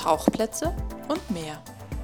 Tauchplätze und mehr.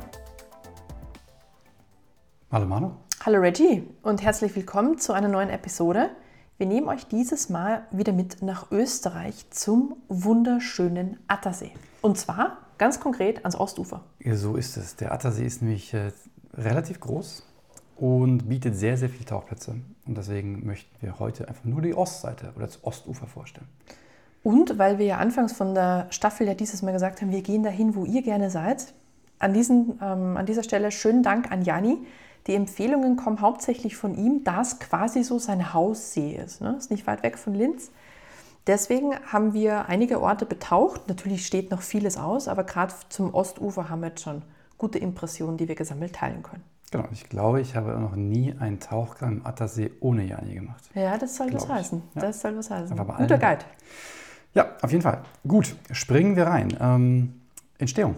Hallo Manu. Hallo Reggie und herzlich willkommen zu einer neuen Episode. Wir nehmen euch dieses Mal wieder mit nach Österreich zum wunderschönen Attersee. Und zwar ganz konkret ans Ostufer. Ja, so ist es. Der Attersee ist nämlich relativ groß und bietet sehr, sehr viele Tauchplätze. Und deswegen möchten wir heute einfach nur die Ostseite oder das Ostufer vorstellen. Und weil wir ja anfangs von der Staffel ja dieses Mal gesagt haben, wir gehen dahin, wo ihr gerne seid. An dieser Stelle schönen Dank an Janni. Die Empfehlungen kommen hauptsächlich von ihm, da es quasi so sein Haussee ist. Ne? Ist nicht weit weg von Linz. Deswegen haben wir einige Orte betaucht. Natürlich steht noch vieles aus, aber gerade zum Ostufer haben wir jetzt schon gute Impressionen, die wir gesammelt teilen können. Genau, ich glaube, ich habe noch nie einen Tauchgang im Attersee ohne Janni gemacht. Ja, das soll was heißen. Ja. Das soll was heißen. Aber bei Guter allen- Guide. Ja, auf jeden Fall. Gut, springen wir rein. Entstehung.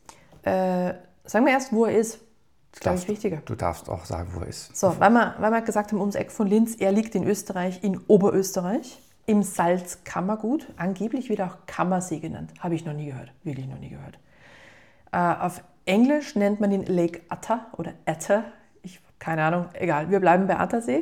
Sagen wir erst, wo er ist. Das ist, glaube ich, wichtiger. Du darfst auch sagen, wo er ist. So, weil wir gesagt haben, ums Eck von Linz, er liegt in Österreich, in Oberösterreich, im Salzkammergut, angeblich wird auch Kammersee genannt. Habe ich noch nie gehört, wirklich noch nie gehört. Auf Englisch nennt man ihn Lake Atta oder Atta, keine Ahnung, egal, wir bleiben bei Attersee.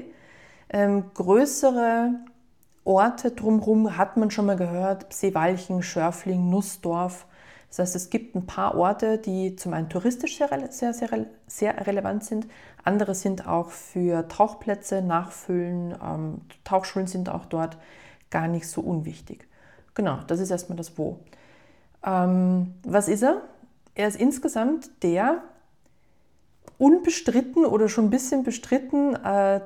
Größere Orte drumherum hat man schon mal gehört, Seewalchen, Schörfling, Nussdorf. Das heißt, es gibt ein paar Orte, die zum einen touristisch sehr relevant sind. Andere sind auch für Tauchplätze, Nachfüllen, Tauchschulen sind auch dort gar nicht so unwichtig. Genau, das ist erstmal das Wo. Was ist er? Er ist insgesamt der unbestritten oder schon ein bisschen bestritten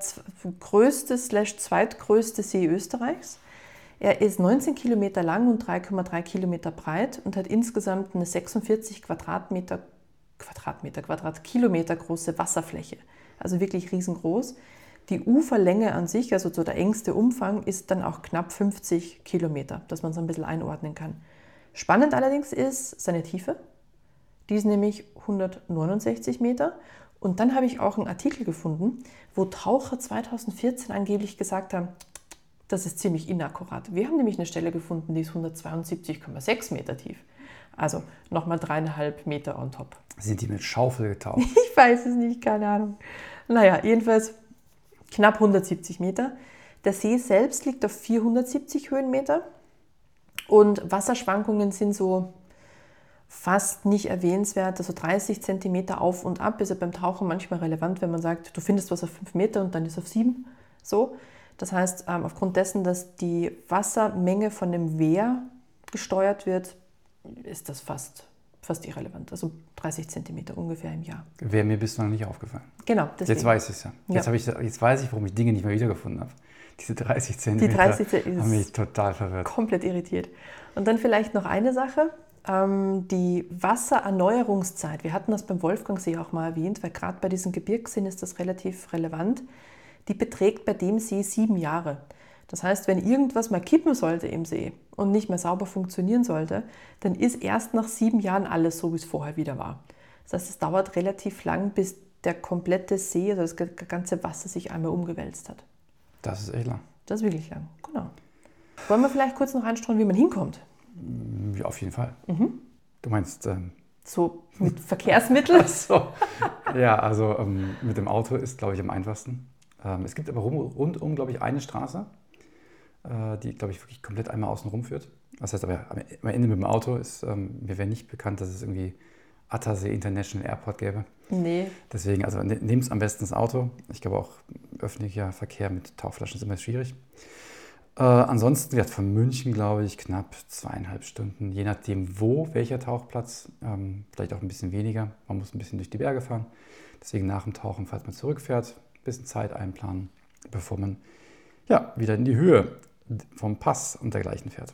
größte/zweitgrößte See Österreichs. Er ist 19 Kilometer lang und 3,3 Kilometer breit und hat insgesamt eine 46 Quadratkilometer große Wasserfläche. Also wirklich riesengroß. Die Uferlänge an sich, also so der engste Umfang, ist dann auch knapp 50 Kilometer, dass man es ein bisschen einordnen kann. Spannend allerdings ist seine Tiefe. Die ist nämlich 169 Meter. Und dann habe ich auch einen Artikel gefunden, wo Taucher 2014 angeblich gesagt haben, das ist ziemlich inakkurat. Wir haben nämlich eine Stelle gefunden, die ist 172,6 Meter tief. Also nochmal 3,5 Meter on top. Sind die mit Schaufel getaucht? Ich weiß es nicht, keine Ahnung. Naja, jedenfalls knapp 170 Meter. Der See selbst liegt auf 470 Höhenmeter und Wasserschwankungen sind so fast nicht erwähnenswert. Also 30 Zentimeter auf und ab ist ja beim Tauchen manchmal relevant, wenn man sagt, du findest was auf 5 Meter und dann ist es auf 7. So. Das heißt, aufgrund dessen, dass die Wassermenge von dem Wehr gesteuert wird, ist das fast irrelevant. Also 30 Zentimeter ungefähr im Jahr. Wäre mir bislang nicht aufgefallen. Genau, deswegen. Jetzt weiß ich es ja. Jetzt weiß ich, warum ich Dinge nicht mehr wiedergefunden habe. Diese 30 Zentimeter 30 Zentimeter haben mich total verwirrt. Komplett irritiert. Und dann vielleicht noch eine Sache. Die Wassererneuerungszeit. Wir hatten das beim Wolfgangsee auch mal erwähnt, weil gerade bei diesen Gebirgsseen ist das relativ relevant. Die beträgt bei dem See 7 Jahre. Das heißt, wenn irgendwas mal kippen sollte im See und nicht mehr sauber funktionieren sollte, dann ist erst nach 7 Jahren alles so, wie es vorher wieder war. Das heißt, es dauert relativ lang, bis der komplette See, also das ganze Wasser sich einmal umgewälzt hat. Das ist echt lang. Das ist wirklich lang, genau. Wollen wir vielleicht kurz noch einstreuen, wie man hinkommt? Ja, auf jeden Fall. Du meinst... So mit Verkehrsmitteln? Ach so. Ja, also mit dem Auto ist, glaube ich, am einfachsten. Es gibt aber rundum, glaube ich, eine Straße, die, glaube ich, wirklich komplett einmal außen rum führt. Das heißt aber, am Ende mit dem Auto ist, mir wäre nicht bekannt, dass es irgendwie Attersee International Airport gäbe. Nee. Deswegen, also nehmt am besten das Auto. Ich glaube auch, öffentlicher Verkehr mit Tauchflaschen ist immer schwierig. Ansonsten, ja, von München, glaube ich, knapp 2,5 Stunden, je nachdem welcher Tauchplatz, vielleicht auch ein bisschen weniger. Man muss ein bisschen durch die Berge fahren. Deswegen nach dem Tauchen, falls man zurückfährt, ein bisschen Zeit einplanen, bevor man wieder in die Höhe vom Pass und dergleichen fährt.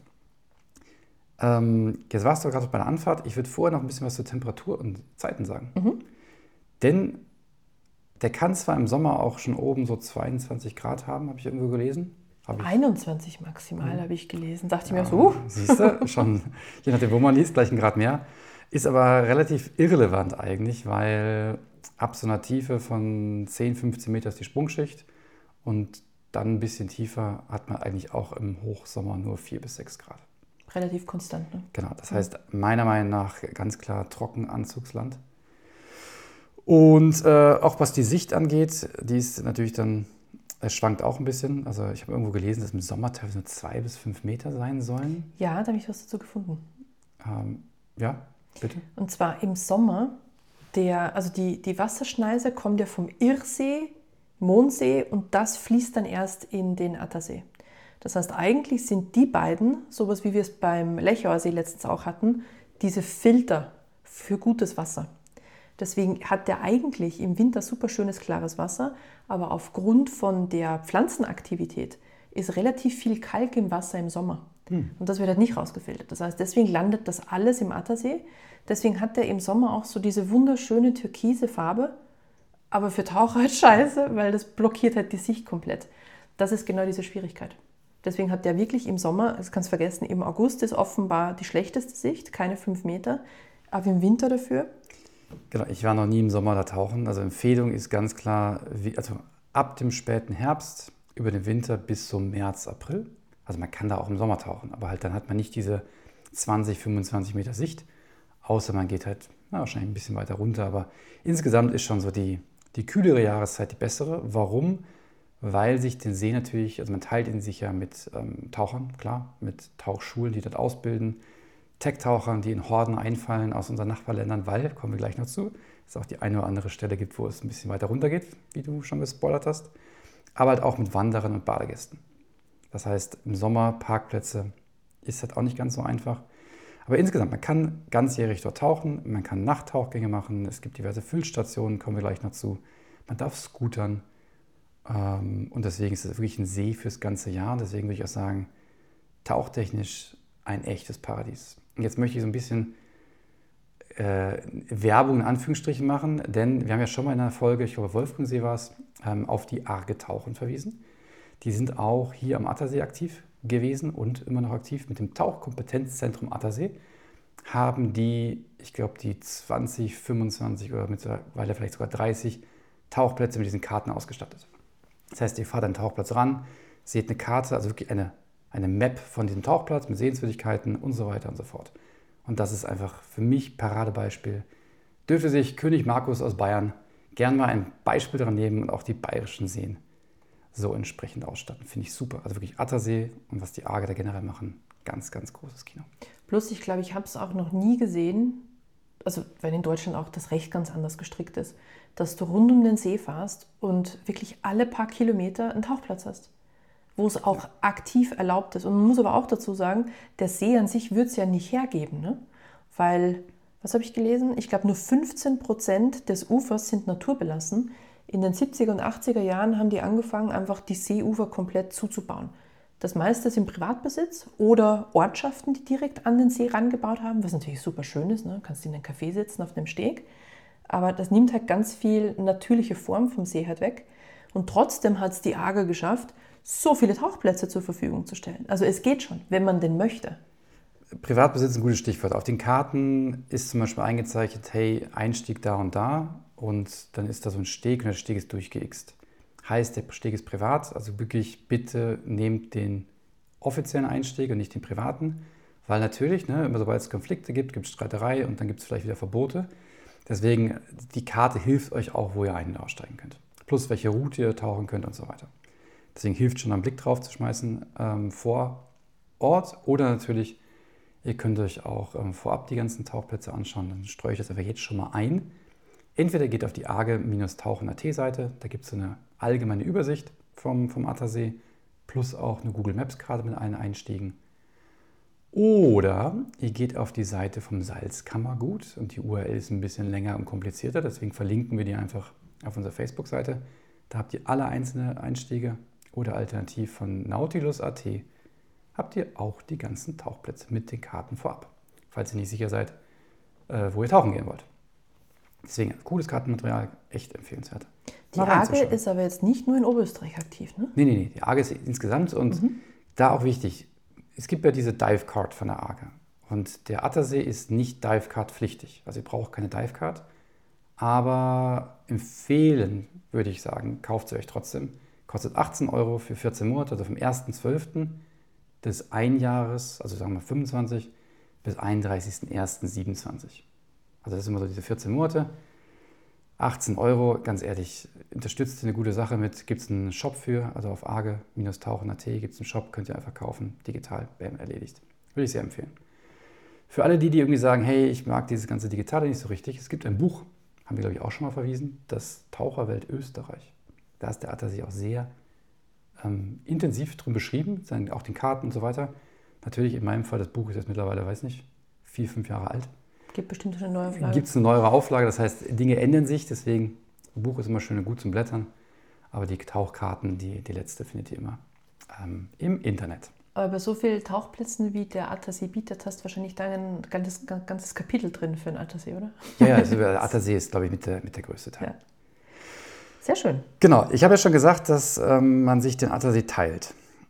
Jetzt warst du gerade bei der Anfahrt. Ich würde vorher noch ein bisschen was zur Temperatur und Zeiten sagen. Denn der kann zwar im Sommer auch schon oben so 22 Grad haben, habe ich irgendwo gelesen. 21 maximal habe ich gelesen. Dachte ich mir so, Siehst du, schon, je nachdem, wo man liest, gleich ein Grad mehr. Ist aber relativ irrelevant eigentlich, weil ab so einer Tiefe von 10, 15 Meter ist die Sprungschicht und dann ein bisschen tiefer hat man eigentlich auch im Hochsommer nur 4 bis 6 Grad. relativ konstant. Ne? Genau, das heißt meiner Meinung nach ganz klar Trockenanzugsland. Und auch was die Sicht angeht, die ist natürlich dann, es schwankt auch ein bisschen. Also ich habe irgendwo gelesen, dass im Sommer teilweise nur 2 bis 5 Meter sein sollen. Ja, da habe ich was dazu gefunden. Ja, bitte. Und zwar im Sommer, die Wasserschneise kommt ja vom Irrsee, Mondsee und das fließt dann erst in den Attersee. Das heißt, eigentlich sind die beiden, sowas wie wir es beim Lechauer See letztens auch hatten, diese Filter für gutes Wasser. Deswegen hat der eigentlich im Winter super schönes, klares Wasser, aber aufgrund von der Pflanzenaktivität ist relativ viel Kalk im Wasser im Sommer. Und das wird halt nicht rausgefiltert. Das heißt, deswegen landet das alles im Attersee. Deswegen hat der im Sommer auch so diese wunderschöne türkise Farbe, aber für Taucher halt scheiße, weil das blockiert halt die Sicht komplett. Das ist genau diese Schwierigkeit. Deswegen hat der wirklich im Sommer, das kannst du vergessen, im August ist offenbar die schlechteste Sicht, keine 5 Meter, aber im Winter dafür. Genau, ich war noch nie im Sommer da tauchen. Also Empfehlung ist ganz klar, also ab dem späten Herbst über den Winter bis zum März, April. Also man kann da auch im Sommer tauchen, aber halt dann hat man nicht diese 20, 25 Meter Sicht, außer man geht halt wahrscheinlich ein bisschen weiter runter. Aber insgesamt ist schon so die kühlere Jahreszeit die bessere. Warum? Weil sich den See natürlich, also man teilt ihn sich ja mit Tauchern, klar, mit Tauchschulen, die dort ausbilden, Tech-Tauchern, die in Horden einfallen aus unseren Nachbarländern, weil, kommen wir gleich noch zu, es auch die eine oder andere Stelle gibt, wo es ein bisschen weiter runter geht, wie du schon gespoilert hast, aber halt auch mit Wanderern und Badegästen. Das heißt, im Sommer Parkplätze ist halt auch nicht ganz so einfach. Aber insgesamt, man kann ganzjährig dort tauchen, man kann Nachttauchgänge machen, es gibt diverse Füllstationen, kommen wir gleich noch zu. Man darf scootern und deswegen ist es wirklich ein See fürs ganze Jahr. Deswegen würde ich auch sagen, tauchtechnisch ein echtes Paradies. Und jetzt möchte ich so ein bisschen Werbung in Anführungsstrichen machen, denn wir haben ja schon mal in einer Folge, ich glaube Wolfgangsee war es, auf die Arge Tauchen verwiesen. Die sind auch hier am Attersee aktiv gewesen und immer noch aktiv. Mit dem Tauchkompetenzzentrum Attersee haben die, ich glaube, die 20, 25 oder mittlerweile vielleicht sogar 30 Tauchplätze mit diesen Karten ausgestattet. Das heißt, ihr fahrt an den Tauchplatz ran, seht eine Karte, also wirklich eine Map von diesem Tauchplatz mit Sehenswürdigkeiten und so weiter und so fort. Und das ist einfach für mich Paradebeispiel. Dürfte sich König Markus aus Bayern gern mal ein Beispiel daran nehmen und auch die bayerischen Seen so entsprechend ausstatten. Finde ich super. Also wirklich Attersee und was die Arge da generell machen, ganz, ganz großes Kino. Plus, ich glaube, ich habe es auch noch nie gesehen, also weil in Deutschland auch das Recht ganz anders gestrickt ist, dass du rund um den See fährst und wirklich alle paar Kilometer einen Tauchplatz hast, wo es auch aktiv erlaubt ist. Und man muss aber auch dazu sagen, der See an sich wird es ja nicht hergeben, ne? Weil, was habe ich gelesen? Ich glaube, nur 15% des Ufers sind naturbelassen. In den 70er und 80er Jahren haben die angefangen, einfach die Seeufer komplett zuzubauen. Das meiste ist im Privatbesitz oder Ortschaften, die direkt an den See rangebaut haben, was natürlich super schön ist. Ne? Du kannst in einem Café sitzen auf dem Steg. Aber das nimmt halt ganz viel natürliche Form vom See halt weg. Und trotzdem hat es die Arge geschafft, so viele Tauchplätze zur Verfügung zu stellen. Also es geht schon, wenn man denn möchte. Privatbesitz ist ein gutes Stichwort. Auf den Karten ist zum Beispiel eingezeichnet, hey, Einstieg da und da. Und dann ist da so ein Steg und der Steg ist durchgeixt. Heißt, der Steg ist privat, also wirklich bitte nehmt den offiziellen Einstieg und nicht den privaten. Weil natürlich, ne, immer sobald es Konflikte gibt, gibt es Streiterei und dann gibt es vielleicht wieder Verbote. Deswegen, die Karte hilft euch auch, wo ihr ein- und aussteigen könnt. Plus, welche Route ihr tauchen könnt und so weiter. Deswegen hilft schon, einen Blick drauf zu schmeißen vor Ort. Oder natürlich, ihr könnt euch auch vorab die ganzen Tauchplätze anschauen. Dann streue ich das einfach jetzt schon mal ein. Entweder geht auf die arge-tauchen.at Seite, da gibt es eine allgemeine Übersicht vom Attersee, plus auch eine Google Maps-Karte mit allen Einstiegen. Oder ihr geht auf die Seite vom Salzkammergut und die URL ist ein bisschen länger und komplizierter, deswegen verlinken wir die einfach auf unserer Facebook-Seite. Da habt ihr alle einzelnen Einstiege oder alternativ von Nautilus.at habt ihr auch die ganzen Tauchplätze mit den Karten vorab, falls ihr nicht sicher seid, wo ihr tauchen gehen wollt. Deswegen, cooles Kartenmaterial, echt empfehlenswert. Die Arge ist aber jetzt nicht nur in Oberösterreich aktiv, ne? Nee, die Arge ist insgesamt und da auch wichtig, es gibt ja diese Divecard von der Arge und der Attersee ist nicht Divecard-pflichtig, also ihr braucht keine Divecard, aber empfehlen würde ich sagen, kauft sie euch trotzdem. Kostet 18 € für 14 Monate, also vom 1.12. des Einjahres, also sagen wir 25, bis 31.01.27. Also das sind immer so diese 14 Monate. 18 €, ganz ehrlich, unterstützt eine gute Sache mit, gibt es einen Shop für, also auf arge-tauchen.at gibt es einen Shop, könnt ihr einfach kaufen, digital, bam, erledigt. Würde ich sehr empfehlen. Für alle die irgendwie sagen, hey, ich mag dieses ganze Digitale nicht so richtig, es gibt ein Buch, haben wir glaube ich auch schon mal verwiesen, das Taucherwelt Österreich. Da ist der Attersee auch sehr intensiv drin beschrieben, auch den Karten und so weiter. Natürlich in meinem Fall, das Buch ist jetzt mittlerweile, weiß nicht, 4, 5 Jahre alt. Gibt bestimmt eine neue Auflage. Gibt es eine neuere Auflage, das heißt, Dinge ändern sich, deswegen, ein Buch ist immer schön und gut zum Blättern, aber die Tauchkarten, die letzte findet ihr immer im Internet. Aber bei so vielen Tauchplätzen wie der Attersee bietet, hast du wahrscheinlich da ein ganzes Kapitel drin für den Attersee, oder? Ja, also der Attersee ist, glaube ich, mit der größte Teil. Ja. Sehr schön. Genau, ich habe ja schon gesagt, dass man sich den Attersee teilt.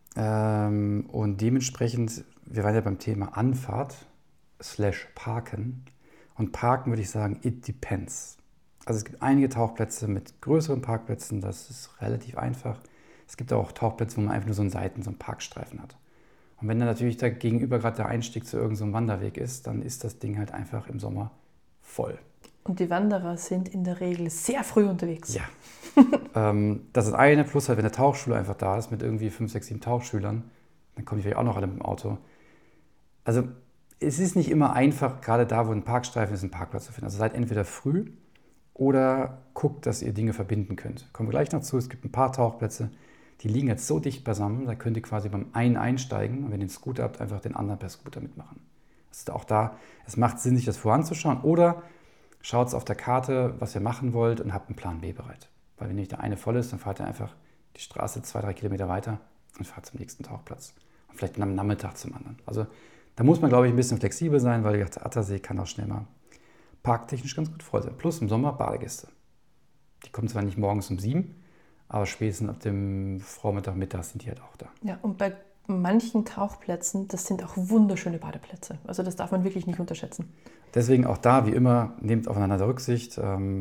Und dementsprechend, wir waren ja beim Thema Anfahrt / Parken. Und Parken würde ich sagen, it depends. Also es gibt einige Tauchplätze mit größeren Parkplätzen, das ist relativ einfach. Es gibt auch Tauchplätze, wo man einfach nur so einen Parkstreifen hat. Und wenn dann natürlich da gegenüber gerade der Einstieg zu irgendeinem Wanderweg ist, dann ist das Ding halt einfach im Sommer voll. Und die Wanderer sind in der Regel sehr früh unterwegs. Ja. Das ist eine, plus halt, wenn der Tauchschule einfach da ist mit irgendwie 5, 6, 7 Tauchschülern, dann kommen die vielleicht auch noch alle mit dem Auto. Also es ist nicht immer einfach, gerade da, wo ein Parkstreifen ist, einen Parkplatz zu finden. Also seid entweder früh oder guckt, dass ihr Dinge verbinden könnt. Kommen wir gleich noch zu, es gibt ein paar Tauchplätze, die liegen jetzt so dicht beisammen, da könnt ihr quasi beim einen einsteigen und wenn ihr den Scooter habt, einfach den anderen per Scooter mitmachen. Das ist auch da, es macht Sinn, sich das voranzuschauen oder schaut auf der Karte, was ihr machen wollt und habt einen Plan B bereit. Weil wenn nicht der eine voll ist, dann fahrt ihr einfach die Straße 2, 3 Kilometer weiter und fahrt zum nächsten Tauchplatz. Und vielleicht am Nachmittag zum anderen. Also da muss man, glaube ich, ein bisschen flexibel sein, weil der Attersee kann auch schnell mal parktechnisch ganz gut voll sein. Plus im Sommer Badegäste. Die kommen zwar nicht morgens um 7, aber spätestens ab dem Vormittag, Mittag sind die halt auch da. Ja, und bei manchen Tauchplätzen, das sind auch wunderschöne Badeplätze. Also das darf man wirklich nicht unterschätzen. Deswegen auch da, wie immer, nehmt aufeinander Rücksicht.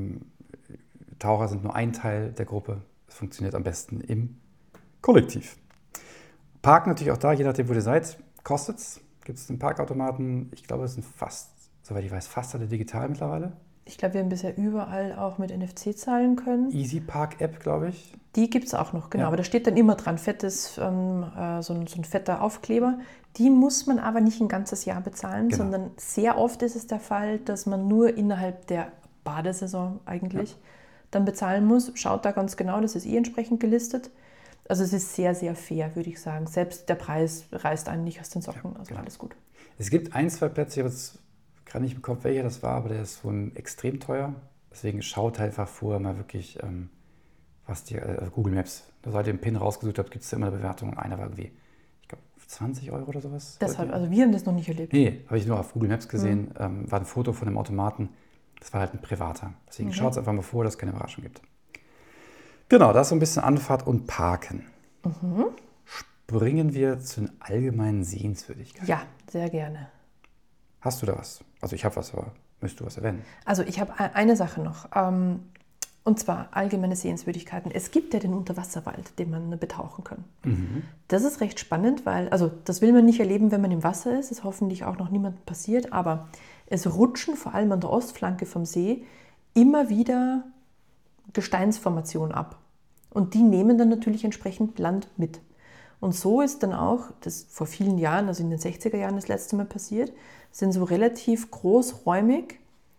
Taucher sind nur ein Teil der Gruppe. Es funktioniert am besten im Kollektiv. Parken natürlich auch da, je nachdem, wo ihr seid, kostet es. Gibt es einen Parkautomaten? Ich glaube, es sind fast, soweit ich weiß, fast alle digital mittlerweile. Ich glaube, wir haben bisher überall auch mit NFC zahlen können. Easy Park App, glaube ich. Die gibt es auch noch, genau. Ja. Aber da steht dann immer dran, so ein fetter Aufkleber. Die muss man aber nicht ein ganzes Jahr bezahlen, Genau. sondern sehr oft ist es der Fall, dass man nur innerhalb der Badesaison eigentlich dann bezahlen muss. Schaut da ganz genau, das ist entsprechend gelistet. Also es ist sehr, sehr fair, würde ich sagen. Selbst der Preis reißt einen nicht aus den Socken, also genau. alles gut. Es gibt 1, 2 Plätze, ich habe jetzt gerade nicht im Kopf, welcher das war, aber der ist wohl extrem teuer. Deswegen schaut halt einfach vorher mal wirklich, was die Google Maps, da seid ihr den Pin rausgesucht habt, gibt es immer eine Bewertung. Und einer war irgendwie, ich glaube, 20 € oder sowas. Deshalb, also wir haben das noch nicht erlebt. Nee, habe ich nur auf Google Maps gesehen. War ein Foto von dem Automaten. Das war halt ein privater. Deswegen schaut es einfach mal vor, dass es keine Überraschung gibt. Genau, das ist so ein bisschen Anfahrt und Parken. Springen wir zu den allgemeinen Sehenswürdigkeiten. Ja, sehr gerne. Hast du da was? Also ich habe was, aber möchtest du was erwähnen? Also ich habe eine Sache noch. Und zwar allgemeine Sehenswürdigkeiten. Es gibt ja den Unterwasserwald, den man betauchen kann. Das ist recht spannend, weil, also das will man nicht erleben, wenn man im Wasser ist. Das ist hoffentlich auch noch niemandem passiert. Aber es rutschen vor allem an der Ostflanke vom See immer wieder Gesteinsformationen ab. Und die nehmen dann natürlich entsprechend Land mit. Und so ist dann auch, das vor vielen Jahren, also in den 60er Jahren das letzte Mal passiert, sind so relativ großräumig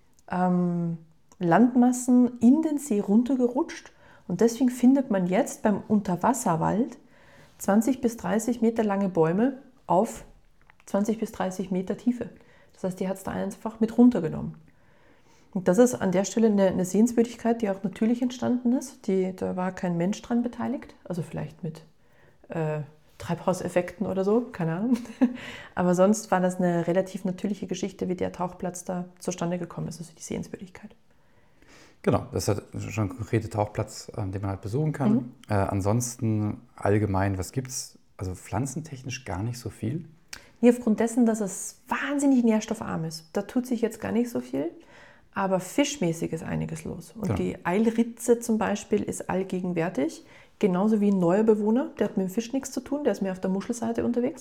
Landmassen in den See runtergerutscht. Und deswegen findet man jetzt beim Unterwasserwald 20 bis 30 Meter lange Bäume auf 20 bis 30 Meter Tiefe. Das heißt, die hat es da einfach mit runtergenommen. Und das ist an der Stelle eine Sehenswürdigkeit, die auch natürlich entstanden ist. Da war kein Mensch dran beteiligt, also vielleicht mit Treibhauseffekten oder so, keine Ahnung. Aber sonst war das eine relativ natürliche Geschichte, wie der Tauchplatz da zustande gekommen ist, also die Sehenswürdigkeit. Genau, das ist halt schon ein konkreter Tauchplatz, den man halt besuchen kann. Ansonsten allgemein, was gibt's? Also pflanzentechnisch gar nicht so viel. Nee, aufgrund dessen, dass es wahnsinnig nährstoffarm ist. Da tut sich jetzt gar nicht so viel. Aber fischmäßig ist einiges los. Und Genau. Die Eilritze zum Beispiel ist allgegenwärtig. Genauso wie ein neuer Bewohner. Der hat mit dem Fisch nichts zu tun. Der ist mehr auf der Muschelseite unterwegs.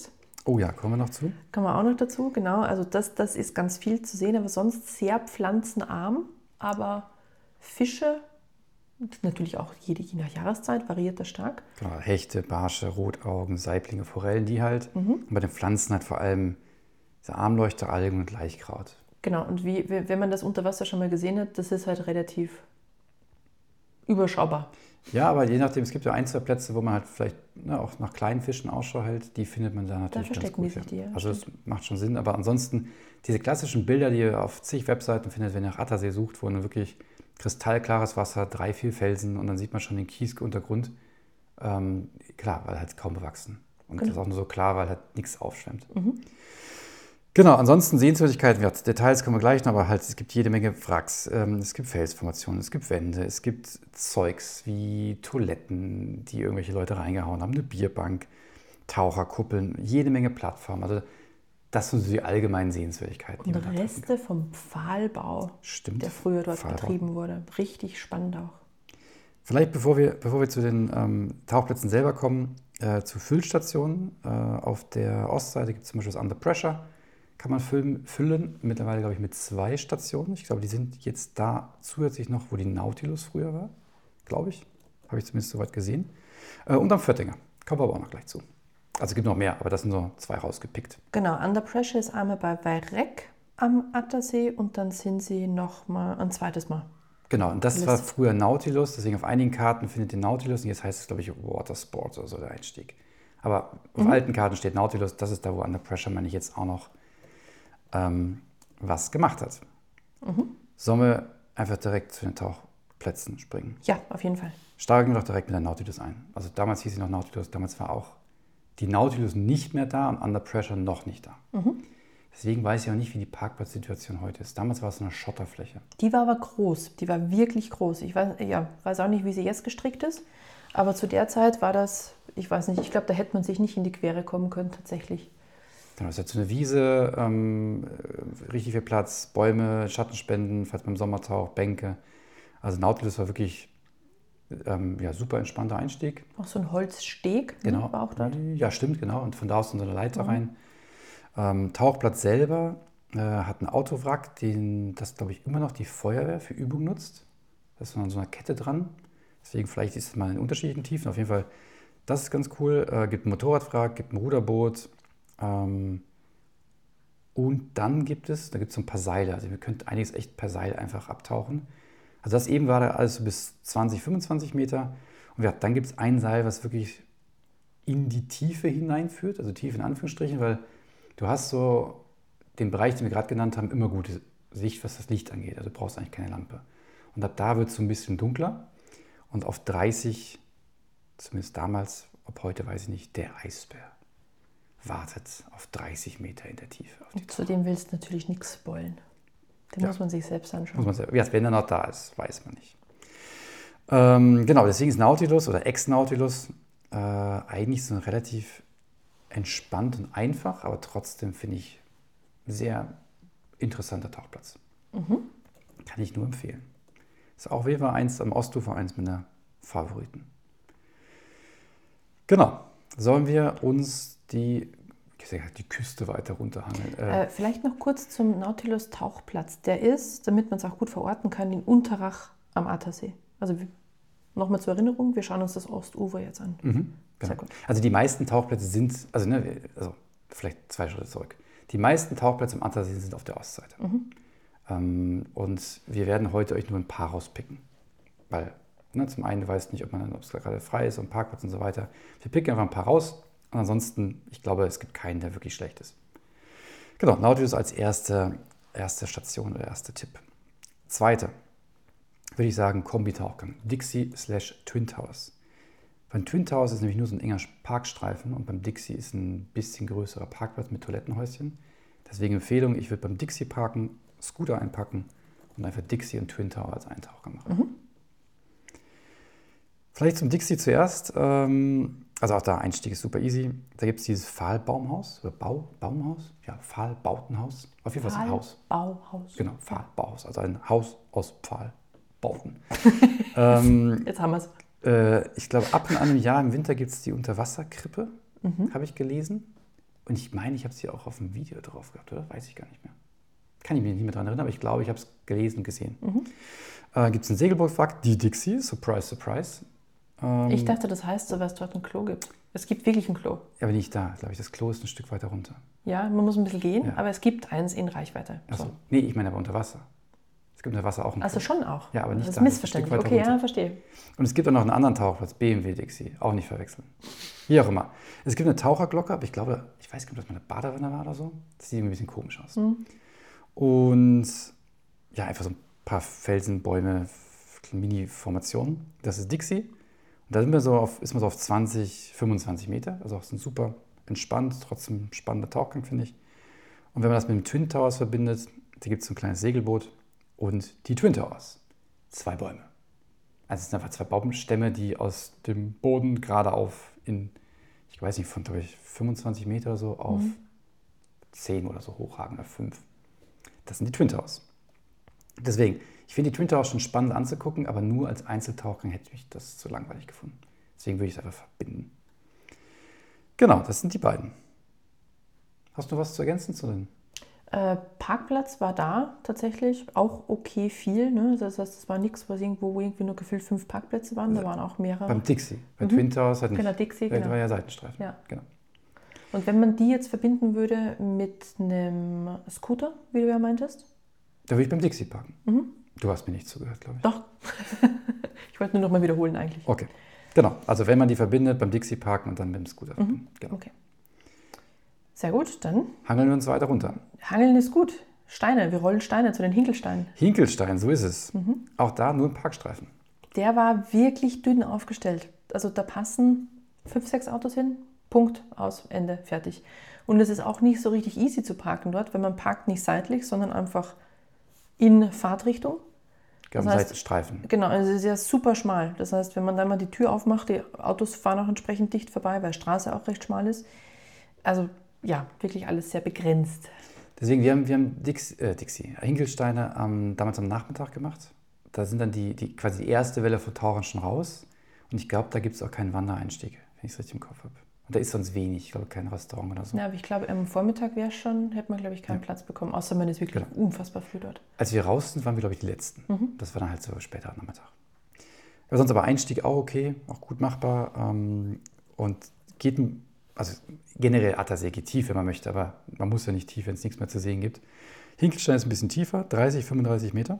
Oh ja, kommen wir noch zu. Kommen wir auch noch dazu, genau. Also das ist ganz viel zu sehen, aber sonst sehr pflanzenarm. Aber Fische, natürlich auch je nach Jahreszeit, variiert das stark. Genau, Hechte, Barsche, Rotaugen, Saiblinge, Forellen, die halt. Und bei den Pflanzen halt vor allem diese Armleuchter, Algen und Laichkraut. Genau, und wenn man das unter Wasser schon mal gesehen hat, das ist halt relativ überschaubar. Ja, aber je nachdem, es gibt ja ein, zwei Plätze, wo man halt vielleicht auch nach kleinen Fischen Ausschau hält, die findet man da natürlich ganz verstecken gut. die sich die, ja, Also das macht schon Sinn, aber ansonsten diese klassischen Bilder, die ihr auf zig Webseiten findet, wenn ihr nach Attersee sucht, wo dann wirklich kristallklares Wasser, 3, 4 Felsen und dann sieht man schon den Kiesuntergrund. Klar, weil halt kaum bewachsen. Und das ist auch nur so klar, weil halt nichts aufschwemmt. Genau, ansonsten Sehenswürdigkeiten, ja, Details kommen wir gleich noch, aber halt es gibt jede Menge Wracks, es gibt Felsformationen, es gibt Wände, es gibt Zeugs wie Toiletten, die irgendwelche Leute reingehauen haben, eine Bierbank, Taucherkuppeln, jede Menge Plattformen. Also das sind so die allgemeinen Sehenswürdigkeiten. Und Reste vom Pfahlbau, Stimmt. der früher dort Pfahlbau. betrieben wurde. Richtig spannend auch. Vielleicht, bevor wir zu den Tauchplätzen selber kommen, zu Füllstationen. Auf der Ostseite gibt es zum Beispiel das Under Pressure. Kann man füllen, mittlerweile glaube ich mit 2 Stationen. Ich glaube, die sind jetzt da zusätzlich noch, wo die Nautilus früher war, glaube ich. Habe ich zumindest soweit gesehen. Und am Vöttinger, kommen wir aber auch noch gleich zu. Also es gibt noch mehr, aber das sind so 2 rausgepickt. Genau, Under Pressure ist einmal bei Weyreck am Attersee und dann sind sie nochmal ein zweites Mal. Genau, und das war früher Nautilus, deswegen auf einigen Karten findet ihr Nautilus und jetzt heißt es, glaube ich, Watersport oder so der Einstieg. Aber auf alten Karten steht Nautilus, das ist da, wo Under Pressure, meine ich, jetzt auch noch was gemacht hat. Sollen wir einfach direkt zu den Tauchplätzen springen? Ja, auf jeden Fall. Steigen wir doch direkt mit der Nautilus ein. Also damals hieß sie noch Nautilus, damals war auch die Nautilus nicht mehr da und Under Pressure noch nicht da. Deswegen weiß ich auch nicht, wie die Parkplatzsituation heute ist. Damals war es so eine Schotterfläche. Die war aber groß, die war wirklich groß. Ich weiß auch nicht, wie sie jetzt gestrickt ist, aber zu der Zeit war das, ich weiß nicht, ich glaube, da hätte man sich nicht in die Quere kommen können tatsächlich. Dann ist jetzt so eine Wiese, richtig viel Platz, Bäume, Schattenspenden, falls beim Sommertauch, Bänke. Also Nautilus war wirklich super entspannter Einstieg. Auch so ein Holzsteg, Genau. war auch dort. Ja, stimmt, genau. Und von da aus in so eine Leiter rein. Tauchplatz selber hat ein Autowrack, das glaube ich immer noch die Feuerwehr für Übung nutzt. Das ist an so einer Kette dran. Deswegen vielleicht ist es mal in unterschiedlichen Tiefen. Auf jeden Fall, das ist ganz cool. Gibt ein Motorradwrack, gibt ein Ruderboot. Und dann gibt es so ein paar Seile. Also ihr könnt einiges echt per Seil einfach abtauchen. Also das eben war da alles so bis 20, 25 Meter. Und dann gibt es ein Seil, was wirklich in die Tiefe hineinführt. Also tief in Anführungsstrichen, weil du hast so den Bereich, den wir gerade genannt haben, immer gute Sicht, was das Licht angeht. Also du brauchst eigentlich keine Lampe. Und ab da wird es so ein bisschen dunkler. Und auf 30, zumindest damals, ob heute weiß ich nicht, der Eisbär wartet auf 30 Meter in der Tiefe. Und zudem willst du natürlich nichts spoilen. Den muss man sich selbst anschauen. Wenn er noch da ist, weiß man nicht. Genau, deswegen ist Nautilus oder Ex-Nautilus eigentlich so ein relativ entspannt und einfach, aber trotzdem finde ich sehr interessanter Tauchplatz. Kann ich nur empfehlen. Ist auch wieder eins am Ostufer, eins meiner Favoriten. Genau. Sollen wir uns die Küste weiter runterhangeln? Vielleicht noch kurz zum Nautilus-Tauchplatz. Der ist, damit man es auch gut verorten kann, in Unterrach am Attersee. Also nochmal zur Erinnerung, wir schauen uns das Ostufer jetzt an. Genau. Sehr gut. Also die meisten Tauchplätze sind, also vielleicht 2 Schritte zurück. Die meisten Tauchplätze am Attersee sind auf der Ostseite. Und wir werden heute euch nur ein paar rauspicken. Weil zum einen, du weißt nicht, ob es gerade frei ist und Parkplatz und so weiter. Wir picken einfach ein paar raus. Und ansonsten, ich glaube, es gibt keinen, der wirklich schlecht ist. Genau, Nautilus als erste Station oder erster Tipp. Zweite, würde ich sagen, Kombitauchgang. Dixie/Twin Towers. Beim Twin Towers ist nämlich nur so ein enger Parkstreifen und beim Dixie ist ein bisschen größerer Parkplatz mit Toilettenhäuschen. Deswegen Empfehlung, ich würde beim Dixie parken, Scooter einpacken und einfach Dixie und Twin Tower als Eintaucher machen. Vielleicht zum Dixie zuerst. Also auch der Einstieg ist super easy. Da gibt es dieses Pfahlbaumhaus oder Baumhaus? Ja, Pfahlbautenhaus. Auf jeden Fall ein Haus. Bauhaus. Genau, Pfahlbauhaus. Also ein Haus aus Pfahlbauten. Jetzt haben wir es. Ich glaube, ab und an im Jahr im Winter gibt es die Unterwasserkrippe, habe ich gelesen. Und ich meine, ich habe sie auch auf dem Video drauf gehabt, oder? Weiß ich gar nicht mehr. Kann ich mich nicht mehr daran erinnern, aber ich glaube, ich habe es gelesen und gesehen. Gibt es ein Segelbootwrack, die Dixie, surprise, surprise. Ich dachte, das heißt so, weil es dort ein Klo gibt. Es gibt wirklich ein Klo. Aber nicht da, glaube ich. Das Klo ist ein Stück weiter runter. Ja, man muss ein bisschen gehen, Ja. aber es gibt eins in Reichweite. Achso. Nee, ich meine aber unter Wasser. Es gibt unter Wasser auch ein Klo. Also schon auch. Ja, aber nicht das ist da, das ist ein Stück missverständlich. weiter Okay, runter. ja, verstehe. Und es gibt auch noch einen anderen Tauchplatz, BMW Dixie. Auch nicht verwechseln. Wie auch immer. Es gibt eine Taucherglocke, aber ich glaube, ich weiß gar nicht, ob das mal eine Badewanne war oder so. Das sieht irgendwie ein bisschen komisch aus. Und ja, einfach so ein paar Felsen, Bäume, Mini-Formationen. Das ist Dixie. Und da ist man so auf 20, 25 Meter. Also auch so ein super entspannt, trotzdem spannender Tauchgang, finde ich. Und wenn man das mit dem Twin Towers verbindet, da gibt es so ein kleines Segelboot und die Twin Towers. 2 Bäume. Also es sind einfach 2 Baumstämme, die aus dem Boden gerade auf ich weiß nicht, von glaube ich 25 Meter oder so auf 10 oder so hochragen oder 5. Das sind die Twin Towers. Deswegen, ich finde die Twin Towers schon spannend anzugucken, aber nur als Einzeltauchgang hätte ich das zu langweilig gefunden. Deswegen würde ich es einfach verbinden. Genau, das sind die beiden. Hast du was zu ergänzen zu den? Parkplatz war da tatsächlich auch okay viel. Ne? Das heißt, es war nichts, wo irgendwie nur gefühlt 5 Parkplätze waren. Da waren auch mehrere. Beim Dixie. Bei Twin Towers hat nicht. Genau, Dixie, Da genau. war ja Seitenstreifen. Ja. Genau. Und wenn man die jetzt verbinden würde mit einem Scooter, wie du ja meintest? Da würde ich beim Dixie parken. Du hast mir nicht zugehört, glaube ich. Doch. Ich wollte nur noch mal wiederholen eigentlich. Okay. Genau. Also wenn man die verbindet, beim Dixie parken und dann mit dem Scooter verbinden. Genau. Okay. Sehr gut, dann Hangeln wir uns weiter runter. Hangeln ist gut. Steine, wir rollen Steine zu den Hinkelsteinen. Hinkelstein, so ist es. Auch da nur ein Parkstreifen. Der war wirklich dünn aufgestellt. Also da passen 5, 6 Autos hin. Punkt, aus, Ende, fertig. Und es ist auch nicht so richtig easy zu parken dort, weil man parkt nicht seitlich, sondern einfach in Fahrtrichtung. Das heißt, Seitenstreifen. Genau, also es ist ja super schmal. Das heißt, wenn man da mal die Tür aufmacht, die Autos fahren auch entsprechend dicht vorbei, weil Straße auch recht schmal ist. Also ja, wirklich alles sehr begrenzt. Deswegen, wir haben Hinkelsteine damals am Nachmittag gemacht. Da sind dann quasi die erste Welle von Tauchern schon raus. Und ich glaube, da gibt es auch keinen Wandereinstieg, wenn ich es richtig im Kopf habe. Und da ist sonst wenig, ich glaube, kein Restaurant oder so. Ja, aber ich glaube, am Vormittag hätte man, glaube ich, keinen Platz bekommen, außer man ist wirklich unfassbar früh dort. Als wir raus sind, waren wir, glaube ich, die Letzten. Das war dann halt so später am Nachmittag. Ja, sonst aber Einstieg auch okay, auch gut machbar. Und geht, also generell Attersee geht tief, wenn man möchte, aber man muss ja nicht tief, wenn es nichts mehr zu sehen gibt. Hinkelstein ist ein bisschen tiefer, 30, 35 Meter.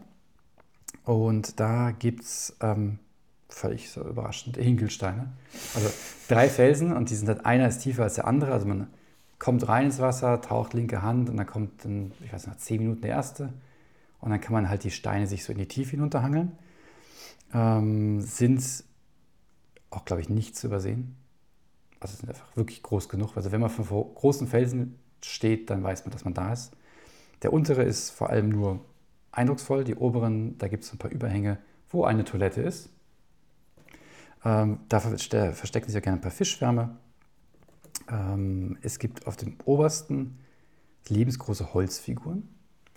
Und da gibt es völlig so überraschend Hinkelsteine. Also 3 Felsen und die sind halt, einer ist tiefer als der andere. Also man kommt rein ins Wasser, taucht linke Hand und dann kommt dann, ich weiß nicht, nach 10 Minuten der erste. Und dann kann man halt die Steine sich so in die Tiefe hinunterhangeln. Sind auch, glaube ich, nicht zu übersehen. Also sind einfach wirklich groß genug. Also wenn man vor großen Felsen steht, dann weiß man, dass man da ist. Der untere ist vor allem nur eindrucksvoll. Die oberen, da gibt es ein paar Überhänge, wo eine Toilette ist. Da verstecken sich ja gerne ein paar Fischschwärme. Es gibt auf dem obersten lebensgroße Holzfiguren,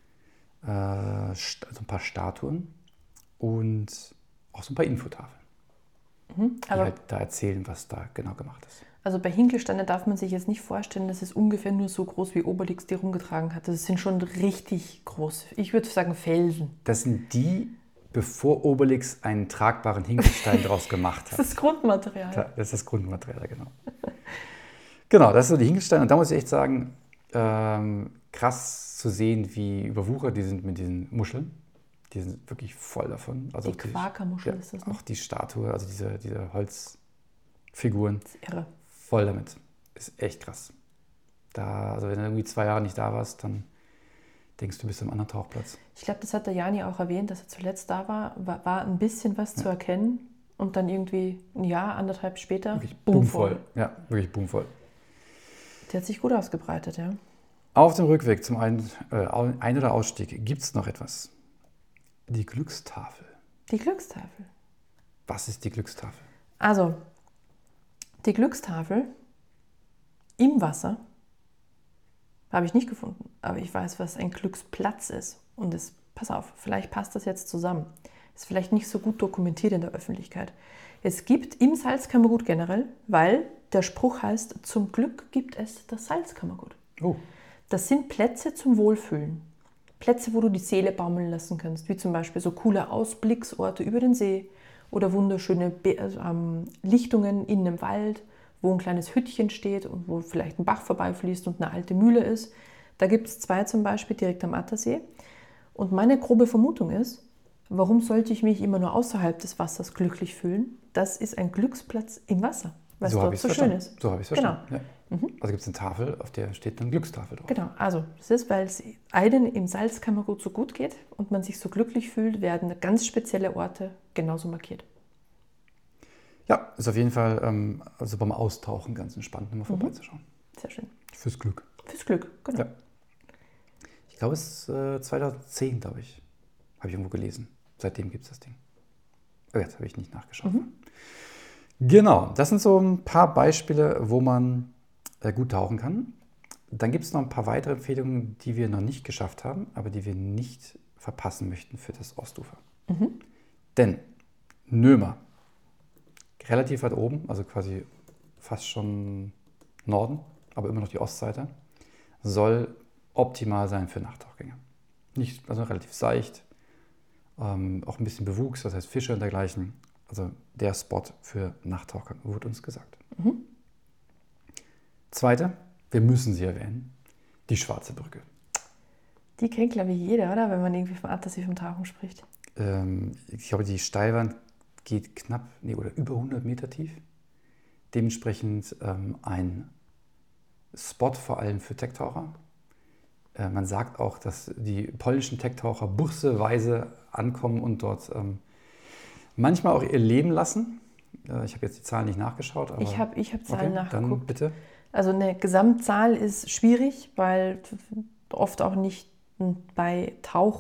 also ein paar Statuen und auch so ein paar Infotafeln, die Aber halt da erzählen, was da genau gemacht ist. also bei Hinkelsteine darf man sich jetzt nicht vorstellen, dass es ungefähr nur so groß wie Obelix die rumgetragen hat. Das sind schon richtig groß. Ich würde sagen Felsen. Das sind die, bevor Obelix einen tragbaren Hinkelstein draus gemacht Das hat. ist das Grundmaterial. Klar, das ist das Grundmaterial, genau. Genau, das sind so die Hinkelsteine. Und da muss ich echt sagen, krass zu sehen, wie überwuchert die sind mit diesen Muscheln. Die sind wirklich voll davon. Also Die Quakermuschel ist das, ne? auch die Statue, also diese Holzfiguren, Das ist irre. voll damit. Ist echt krass. Also wenn du irgendwie 2 Jahre nicht da warst, dann denkst du, bist am anderen Tauchplatz. Ich glaube, das hat der Jani auch erwähnt, dass er zuletzt da war ein bisschen was zu erkennen und dann irgendwie ein Jahr, 1,5 später, Wirklich boomvoll. boomvoll. Ja, wirklich boomvoll. Der hat sich gut ausgebreitet, ja. Auf dem Rückweg zum Ein- oder Ausstieg gibt es noch etwas. Die Glückstafel. Die Glückstafel. Was ist die Glückstafel? Also, die Glückstafel im Wasser habe ich nicht gefunden, aber ich weiß, was ein Glücksplatz ist. Und pass auf, vielleicht passt das jetzt zusammen. Ist vielleicht nicht so gut dokumentiert in der Öffentlichkeit. Es gibt im Salzkammergut generell, weil der Spruch heißt, zum Glück gibt es das Salzkammergut. Oh, Das sind Plätze zum Wohlfühlen. Plätze, wo du die Seele baumeln lassen kannst, wie zum Beispiel so coole Ausblicksorte über den See oder wunderschöne Lichtungen in einem Wald, wo ein kleines Hüttchen steht und wo vielleicht ein Bach vorbeifließt und eine alte Mühle ist. Da gibt es 2 zum Beispiel direkt am Attersee. Und meine grobe Vermutung ist, warum sollte ich mich immer nur außerhalb des Wassers glücklich fühlen? Das ist ein Glücksplatz im Wasser, weil es so habe dort ich es so schön verstanden. ist. So habe ich es Genau. verstanden. Ja. Also gibt es eine Tafel, auf der steht eine Glückstafel drauf. Genau, also das ist, weil es einem im Salzkammergut so gut geht und man sich so glücklich fühlt, werden ganz spezielle Orte genauso markiert. Ja, ist auf jeden Fall also beim Austauchen ganz entspannt, mal vorbeizuschauen. Sehr schön. Fürs Glück. Fürs Glück, genau. Ja. Ich glaube, es ist 2010, glaube ich. Habe ich irgendwo gelesen. Seitdem gibt es das Ding. Oh, jetzt habe ich nicht nachgeschaut. Genau, das sind so ein paar Beispiele, wo man gut tauchen kann. Dann gibt es noch ein paar weitere Empfehlungen, die wir noch nicht geschafft haben, aber die wir nicht verpassen möchten für das Ostufer. Denn Nömer, relativ weit oben, also quasi fast schon Norden, aber immer noch die Ostseite, soll optimal sein für Nachttauchgänger. Nicht, also relativ seicht, auch ein bisschen Bewuchs, das heißt Fische und dergleichen. Also der Spot für Nachttaucher, wurde uns gesagt. Zweite, wir müssen sie erwähnen, die Schwarze Brücke. Die kennt, glaube ich, jeder, oder? Wenn man irgendwie vom Attersee vom Tauchen spricht. Ich glaube, die Steilwand geht oder über 100 Meter tief. Dementsprechend ein Spot vor allem für Techtaucher. Man sagt auch, dass die polnischen Techtaucher buchseweise ankommen und dort manchmal auch ihr Leben lassen. Ich habe jetzt die Zahlen nicht nachgeschaut. Aber Ich hab Zahlen nachgeguckt. Dann bitte. Also eine Gesamtzahl ist schwierig, weil oft auch nicht bei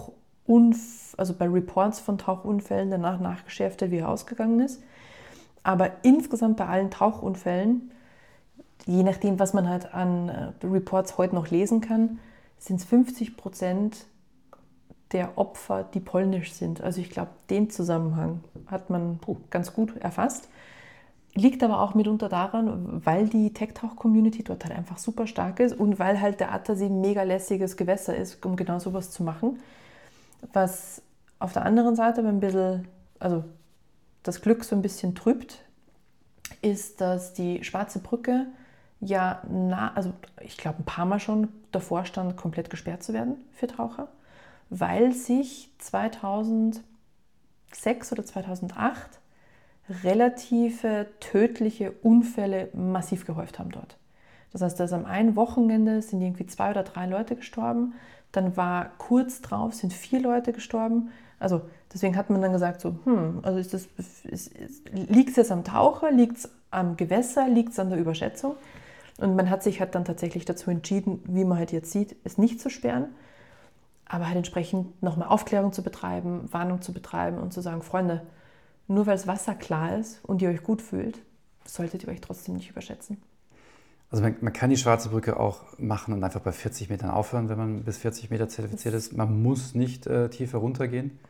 also bei Reports von Tauchunfällen danach nachgeschärft wird, wie er ausgegangen ist. Aber insgesamt bei allen Tauchunfällen, je nachdem, was man halt an Reports heute noch lesen kann, sind es 50% der Opfer, die polnisch sind. Also ich glaube, den Zusammenhang hat man ganz gut erfasst. Liegt aber auch mitunter daran, weil die Tech-Tauch-Community dort halt einfach super stark ist und weil halt der Attersee ein mega lässiges Gewässer ist, um genau sowas zu machen. Was auf der anderen Seite ein bisschen, also das Glück so ein bisschen trübt, ist, dass die Schwarze Brücke ja, also ich glaube ein paar Mal schon davor stand, komplett gesperrt zu werden für Taucher, weil sich 2006 oder 2008 relative tödliche Unfälle massiv gehäuft haben dort. Das heißt, dass am einen Wochenende sind irgendwie 2 oder 3 Leute gestorben, dann war kurz drauf, sind 4 Leute gestorben. Also deswegen hat man dann gesagt, so, also liegt es jetzt am Taucher, liegt es am Gewässer, liegt es an der Überschätzung? Und man hat sich halt dann tatsächlich dazu entschieden, wie man halt jetzt sieht, es nicht zu sperren, aber halt entsprechend nochmal Aufklärung zu betreiben, Warnung zu betreiben und zu sagen, Freunde, nur weil das Wasser klar ist und ihr euch gut fühlt, solltet ihr euch trotzdem nicht überschätzen. Also man kann die Schwarze Brücke auch machen und einfach bei 40 Metern aufhören, wenn man bis 40 Meter zertifiziert ist. Man muss nicht tiefer runtergehen.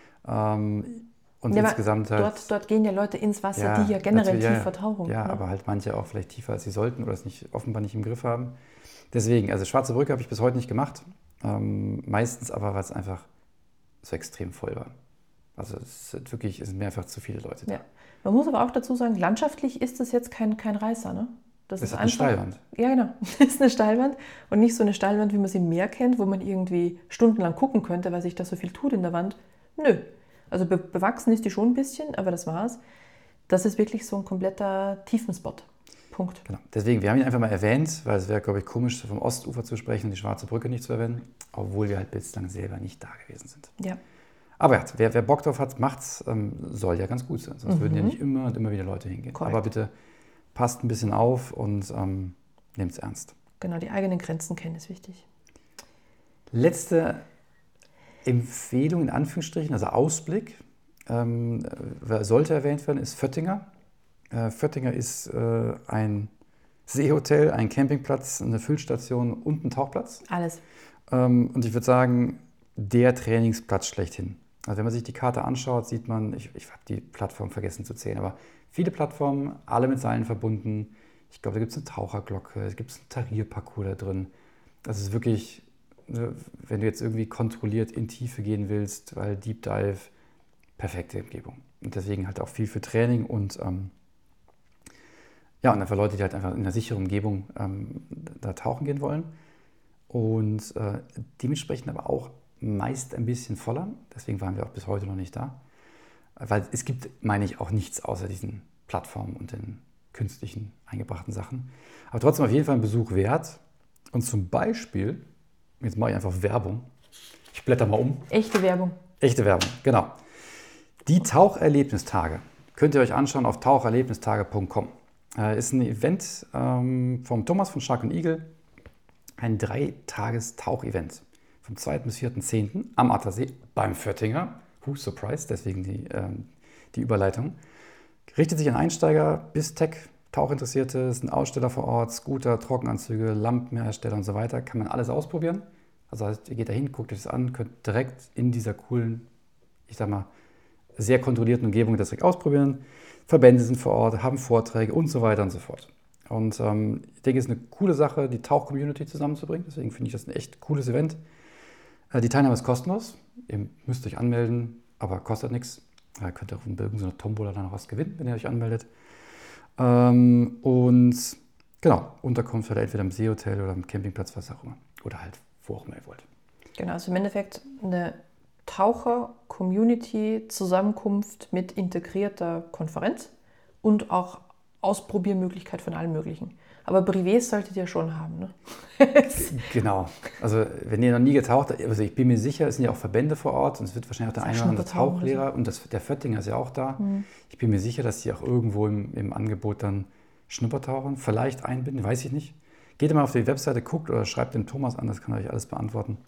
Und ja, insgesamt halt, dort gehen ja Leute ins Wasser, die ja generell tiefer tauchen. Ja, aber halt manche auch vielleicht tiefer, als sie sollten oder es offenbar nicht im Griff haben. Deswegen, also Schwarze Brücke habe ich bis heute nicht gemacht. Meistens aber, weil es einfach so extrem voll war. Also es sind mir einfach zu viele Leute da. Ja. Man muss aber auch dazu sagen, landschaftlich ist das jetzt kein Reißer, ne? Das ist eine Steilwand. Ja, genau. Das ist eine Steilwand und nicht so eine Steilwand, wie man sie im Meer kennt, wo man irgendwie stundenlang gucken könnte, weil sich da so viel tut in der Wand. Nö. Also bewachsen ist die schon ein bisschen, aber das war's. Das ist wirklich so ein kompletter Tiefenspot. Punkt. Genau. Deswegen, wir haben ihn einfach mal erwähnt, weil es wäre, glaube ich, komisch, vom Ostufer zu sprechen und die Schwarze Brücke nicht zu erwähnen, obwohl wir halt bislang selber nicht da gewesen sind. Ja. Aber ja, wer Bock drauf hat, macht's, soll ja ganz gut sein. Sonst würden ja nicht immer und immer wieder Leute hingehen. Korrekt. Aber bitte passt ein bisschen auf und nehmt es ernst. Genau, die eigenen Grenzen kennen ist wichtig. Letzte Empfehlung in Anführungsstrichen, also Ausblick, sollte erwähnt werden, ist Vöttinger. Vöttinger ist ein Seehotel, ein Campingplatz, eine Füllstation und ein Tauchplatz. Alles. Und ich würde sagen, der Trainingsplatz schlechthin. Also wenn man sich die Karte anschaut, sieht man, ich habe die Plattform vergessen zu zählen, aber viele Plattformen, alle mit Seilen verbunden. Ich glaube, da gibt es eine Taucherglocke, es gibt einen Tarierparcours da drin. Das ist wirklich, wenn du jetzt irgendwie kontrolliert in Tiefe gehen willst, weil Deep Dive, perfekte Umgebung. Und deswegen halt auch viel für Training und und einfach Leute, die halt einfach in einer sicheren Umgebung da tauchen gehen wollen. Und dementsprechend aber auch meist ein bisschen voller. Deswegen waren wir auch bis heute noch nicht da. Weil es gibt, meine ich, auch nichts außer diesen Plattformen und den künstlichen eingebrachten Sachen. Aber trotzdem auf jeden Fall ein Besuch wert. Und zum Beispiel, jetzt mache ich einfach Werbung. Ich blätter mal um. Echte Werbung. Echte Werbung, genau. Die Taucherlebnistage könnt ihr euch anschauen auf taucherlebnistage.com. Ist ein Event vom Thomas von Shark & Eagle. Ein 3-Tages-Tauchevent vom 2. bis 4.10. am Attersee beim Föttinger. Who surprised, deswegen die Überleitung. Richtet sich an Einsteiger bis Tech-Tauchinteressierte, es sind Aussteller vor Ort, Scooter, Trockenanzüge, Lampenhersteller und so weiter. Kann man alles ausprobieren. Also heißt, ihr geht da hin, guckt euch das an, könnt direkt in dieser coolen, ich sag mal, sehr kontrollierten Umgebung das direkt ausprobieren. Verbände sind vor Ort, haben Vorträge und so weiter und so fort. Und ich denke, es ist eine coole Sache, die Tauch-Community zusammenzubringen. Deswegen finde ich das ein echt cooles Event. Die Teilnahme ist kostenlos. Ihr müsst euch anmelden, aber kostet nichts. Ihr könnt auch in irgendeiner Tombola dann noch was gewinnen, wenn ihr euch anmeldet. Und genau, Unterkunft halt entweder im Seehotel oder am Campingplatz, was auch immer. Oder halt, wo auch immer ihr wollt. Genau, also im Endeffekt eine Taucher-Community-Zusammenkunft mit integrierter Konferenz und auch Ausprobiermöglichkeit von allem Möglichen. Aber Brevets solltet ihr schon haben, ne? Genau. Also wenn ihr noch nie getaucht habt, also ich bin mir sicher, es sind ja auch Verbände vor Ort und es wird wahrscheinlich auch der eine oder andere Tauchlehrer und der Föttinger ist ja auch da. Ich bin mir sicher, dass die auch irgendwo im Angebot dann Schnuppertauchen vielleicht einbinden, weiß ich nicht. Geht mal auf die Webseite, guckt oder schreibt den Thomas an, das kann er euch alles beantworten.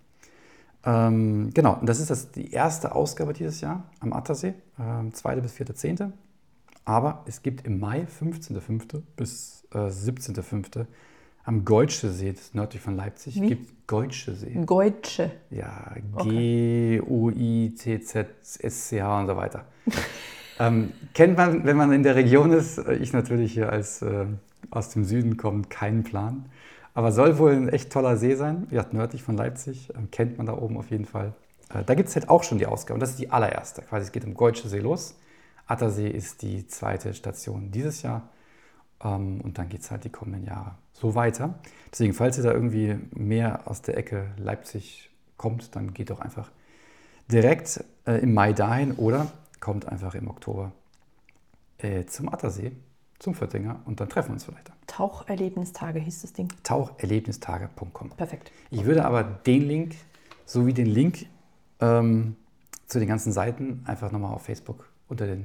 Genau, und das ist die erste Ausgabe dieses Jahr am Attersee, 2. bis 4.10. Aber es gibt im Mai, 15.05. bis 17.05. am Goitsche-See, das ist nördlich von Leipzig, gibt Goitsche-See. Goitsche. Ja, Okay. G-O-I-T-Z-S-C-H und so weiter. Kennt man, wenn man in der Region ist. Ich natürlich hier als aus dem Süden kommt, keinen Plan. Aber soll wohl ein echt toller See sein. Ja, nördlich von Leipzig, kennt man da oben auf jeden Fall. Da gibt es halt auch schon die Ausgabe. Und das ist die allererste. Quasi, es geht um Goitsche-See los. Attersee ist die zweite Station dieses Jahr. Und dann geht es halt die kommenden Jahre so weiter. Deswegen, falls ihr da irgendwie mehr aus der Ecke Leipzig kommt, dann geht doch einfach direkt im Mai dahin oder kommt einfach im Oktober zum Attersee, zum Föttinger und dann treffen wir uns vielleicht. Taucherlebnistage hieß das Ding. Taucherlebnistage.com. Perfekt. Ich würde aber den Link sowie den Link zu den ganzen Seiten einfach nochmal auf Facebook unter den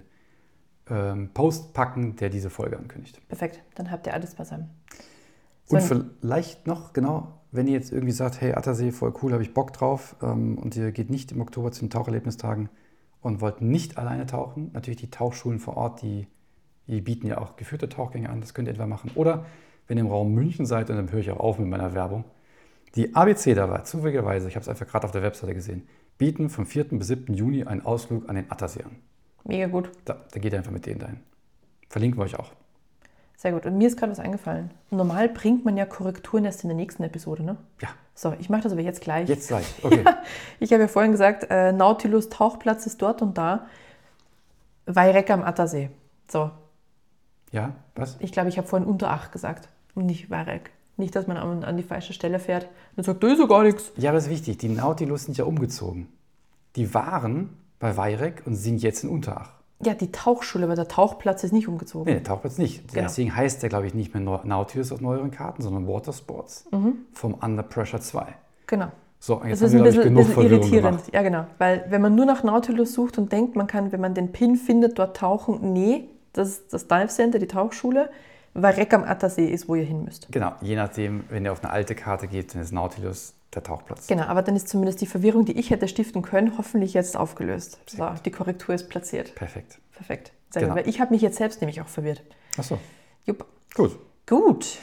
Post packen, der diese Folge ankündigt. Perfekt, dann habt ihr alles beisammen. Und vielleicht noch, genau, wenn ihr jetzt irgendwie sagt, hey, Attersee, voll cool, habe ich Bock drauf und ihr geht nicht im Oktober zu den Taucherlebnistagen und wollt nicht alleine tauchen, natürlich die Tauchschulen vor Ort, die bieten ja auch geführte Tauchgänge an, das könnt ihr etwa machen. Oder wenn ihr im Raum München seid, und dann höre ich auch auf mit meiner Werbung, die ABC da war, zufälligerweise, ich habe es einfach gerade auf der Webseite gesehen, bieten vom 4. bis 7. Juni einen Ausflug an den Attersee an. Mega gut. Da geht ihr einfach mit denen dahin. Verlinken wir euch auch. Sehr gut. Und mir ist gerade was eingefallen. Normal bringt man ja Korrekturen erst in der nächsten Episode, ne? Ja. So, ich mache das aber jetzt gleich. Jetzt gleich, okay. Ich habe ja vorhin gesagt, Nautilus Tauchplatz ist dort und da. Weirek am Attersee. So. Ja, was? Ich glaube, ich habe vorhin Unterach gesagt und nicht Weirek. Nicht, dass man an die falsche Stelle fährt und sagt, da ist ja gar nichts. Ja, aber das ist wichtig. Die Nautilus sind ja umgezogen. Die waren bei Weirek und sind jetzt in Unterach. Ja, die Tauchschule, aber der Tauchplatz ist nicht umgezogen. Nee, der Tauchplatz nicht. Genau. Deswegen heißt der, glaube ich, nicht mehr Nautilus auf neueren Karten, sondern Watersports vom Under Pressure 2. Genau. So, jetzt Das ist haben wir, ein glaube ich, genug bisschen Verwirrung irritierend. gemacht. Ja, genau. Weil wenn man nur nach Nautilus sucht und denkt, man kann, wenn man den Pin findet, dort tauchen, nee, das ist das Dive Center, die Tauchschule. Weirek am Attersee ist, wo ihr hin müsst. Genau, je nachdem, wenn ihr auf eine alte Karte geht, dann ist Nautilus der Tauchplatz. Genau, aber dann ist zumindest die Verwirrung, die ich hätte stiften können, hoffentlich jetzt aufgelöst. So, die Korrektur ist platziert. Perfekt. Perfekt. Sehr Genau. gut, weil ich habe mich jetzt selbst nämlich auch verwirrt. Ach so, Jupp. gut. Gut.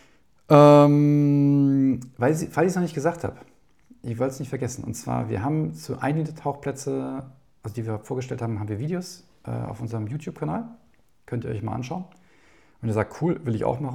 Falls ich es noch nicht gesagt habe, ich wollte es nicht vergessen. Und zwar, wir haben zu einigen der Tauchplätze, also die wir vorgestellt haben, haben wir Videos auf unserem YouTube-Kanal. Könnt ihr euch mal anschauen. Wenn ihr sagt, cool, will ich auch machen, dann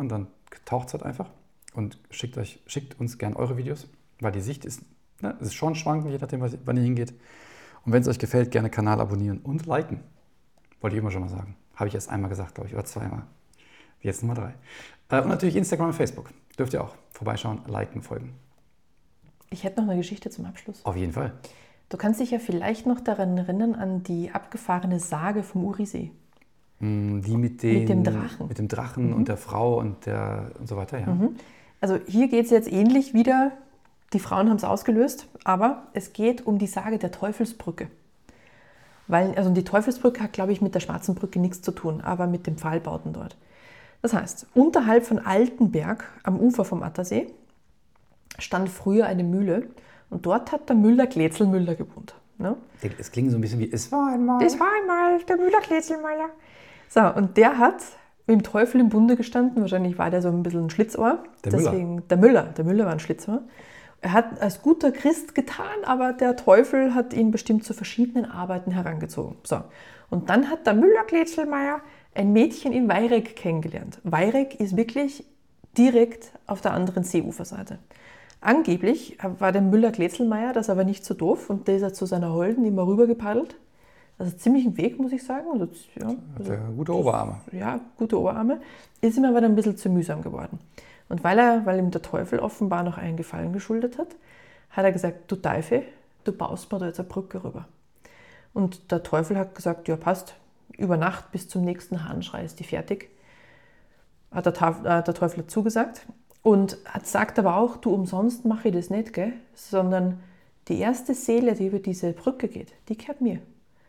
taucht halt einfach und schickt uns gerne eure Videos, weil die Sicht ist, ist schon schwankend, je nachdem, wann ihr hingeht. Und wenn es euch gefällt, gerne Kanal abonnieren und liken. Wollte ich immer schon mal sagen. Habe ich erst einmal gesagt, glaube ich, oder zweimal. Jetzt Nummer 3. Und natürlich Instagram und Facebook. Dürft ihr auch vorbeischauen, liken, folgen. Ich hätte noch eine Geschichte zum Abschluss. Auf jeden Fall. Du kannst dich ja vielleicht noch daran erinnern, an die abgefahrene Sage vom Urisee. Die mit dem Drachen. Mit dem Drachen und der Frau und so weiter, ja. Also hier geht es jetzt ähnlich wieder. Die Frauen haben es ausgelöst, aber es geht um die Sage der Teufelsbrücke. Also die Teufelsbrücke hat, glaube ich, mit der Schwarzen Brücke nichts zu tun, aber mit den Pfahlbauten dort. Das heißt, unterhalb von Altenberg am Ufer vom Attersee stand früher eine Mühle und dort hat der Müller Glätzelmüller gewohnt. Ne? Es klingt so ein bisschen wie, es war einmal. Das war einmal der Müller Glätzelmüller. So, und der hat mit dem Teufel im Bunde gestanden. Wahrscheinlich war der so ein bisschen ein Schlitzohr. Der Müller war ein Schlitzohr. Er hat als guter Christ getan, aber der Teufel hat ihn bestimmt zu verschiedenen Arbeiten herangezogen. So. Und dann hat der Müller-Glätzelmeier ein Mädchen in Weyreck kennengelernt. Weyreck ist wirklich direkt auf der anderen Seeuferseite. Angeblich war der Müller-Glätzelmeier das aber nicht so doof und der ist zu seiner Holden immer rüber gepaddelt. Also ziemlich ein Weg, muss ich sagen. Also, gute Oberarme. Ja, gute Oberarme. Ist ihm aber dann ein bisschen zu mühsam geworden. Und weil ihm der Teufel offenbar noch einen Gefallen geschuldet hat, hat er gesagt, du Teufel, du baust mir da jetzt eine Brücke rüber. Und der Teufel hat gesagt, ja passt, über Nacht bis zum nächsten Hahnschrei ist die fertig. Hat der Teufel hat zugesagt und sagt aber auch, du umsonst mache ich das nicht, gell? Sondern die erste Seele, die über diese Brücke geht, die gehört mir.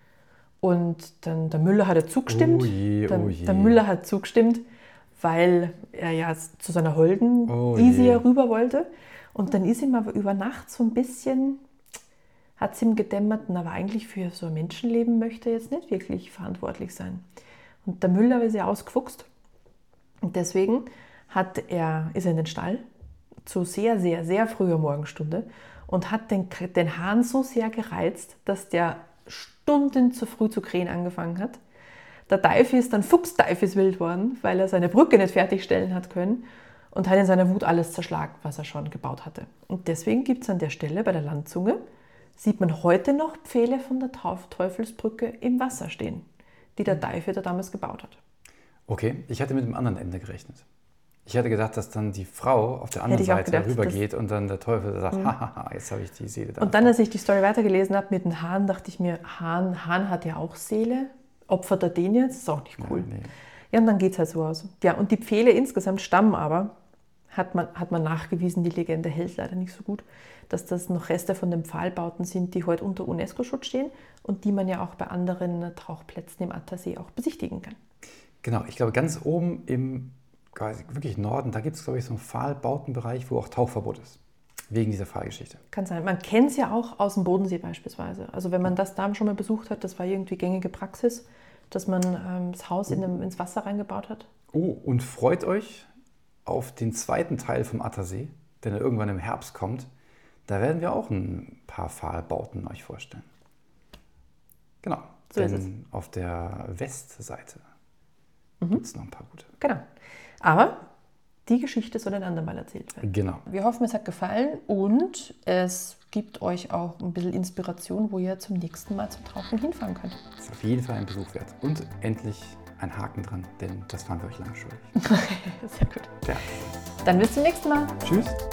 Und dann der Müller hat ja zugestimmt. Der Müller hat zugestimmt, weil er ja zu seiner Holden easier rüber wollte. Und dann ist ihm aber über Nacht so ein bisschen, hat es ihm gedämmert, aber eigentlich für so ein Menschenleben möchte er jetzt nicht wirklich verantwortlich sein. Und der Müller ist ja ausgefuchst. Und deswegen ist er in den Stall zu sehr, sehr, sehr früher Morgenstunde und hat den Hahn so sehr gereizt, dass der Stunden zu früh zu krähen angefangen hat. Der Teufel ist dann fuchsteufelswild worden, weil er seine Brücke nicht fertigstellen hat können und hat in seiner Wut alles zerschlagen, was er schon gebaut hatte. Und deswegen gibt es an der Stelle bei der Landzunge, sieht man heute noch Pfähle von der Teufelsbrücke im Wasser stehen, die der Teufel da damals gebaut hat. Okay, ich hatte mit dem anderen Ende gerechnet. Ich hätte gedacht, dass dann die Frau auf der anderen Seite rübergeht und dann der Teufel sagt, hahaha, jetzt habe ich die Seele da. Und dann, als ich die Story weitergelesen habe mit dem Hahn, dachte ich mir, Hahn hat ja auch Seele. Opfert er den jetzt? Ist auch nicht cool. Ja, nee. Ja, und dann geht es halt so aus. Ja, und die Pfähle insgesamt stammen aber, hat man nachgewiesen, die Legende hält leider nicht so gut, dass das noch Reste von den Pfahlbauten sind, die heute unter UNESCO-Schutz stehen und die man ja auch bei anderen Tauchplätzen im Attersee auch besichtigen kann. Genau, ich glaube, ganz oben im wirklich Norden, da gibt es, glaube ich, so einen Pfahlbautenbereich, wo auch Tauchverbot ist. Wegen dieser Pfahlgeschichte. Kann sein. Man kennt es ja auch aus dem Bodensee beispielsweise. Also wenn man das da schon mal besucht hat, das war irgendwie gängige Praxis, dass man das Haus ins Wasser reingebaut hat. Oh, und freut euch auf den zweiten Teil vom Attersee, der irgendwann im Herbst kommt. Da werden wir auch ein paar Pfahlbauten euch vorstellen. Genau. So ist es. Auf der Westseite gibt es noch ein paar gute. Genau. Aber die Geschichte soll ein andermal erzählt werden. Genau. Wir hoffen, es hat gefallen und es gibt euch auch ein bisschen Inspiration, wo ihr zum nächsten Mal zum Tauchen hinfahren könnt. Das ist auf jeden Fall ein Besuch wert. Und endlich ein Haken dran, denn das waren wir euch lange schuldig. Sehr gut. Ja. Dann bis zum nächsten Mal. Tschüss.